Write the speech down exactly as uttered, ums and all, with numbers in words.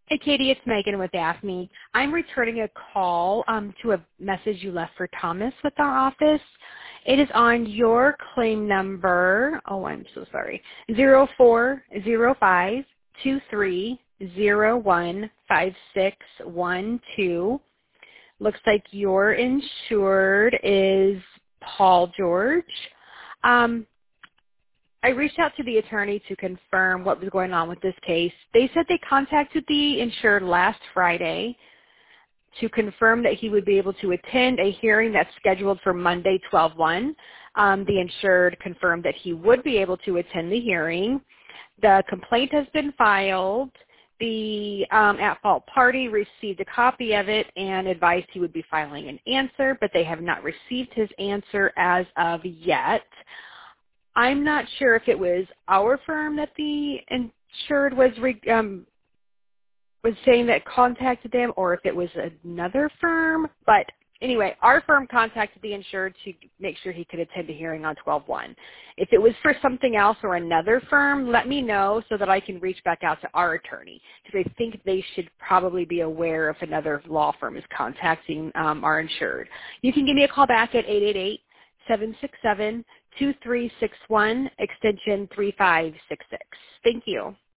Hey, Katie, it's Megan with Daphne. I'm returning a call um, to a message you left for Thomas with our office. It is on your claim number, oh, I'm so sorry, zero four zero five two three zero one five six one two. Looks like your insured is Paul George. Um, I reached out to the attorney to confirm what was going on with this case. They said they contacted the insured last Friday to confirm that he would be able to attend a hearing that's scheduled for Monday, twelve one. Um, the insured confirmed that he would be able to attend the hearing. The complaint has been filed. The um, at-fault party received a copy of it and advised he would be filing an answer, but they have not received his answer as of yet. I'm not sure if it was our firm that the insured was re- um, was saying that contacted them or if it was another firm. But anyway, our firm contacted the insured to make sure he could attend a hearing on twelve one. If it was for something else or another firm, let me know so that I can reach back out to our attorney, because I think they should probably be aware if another law firm is contacting um, our insured. You can give me a call back at eight eight eight, seven six seven, two three six one, extension three five six six. Thank you.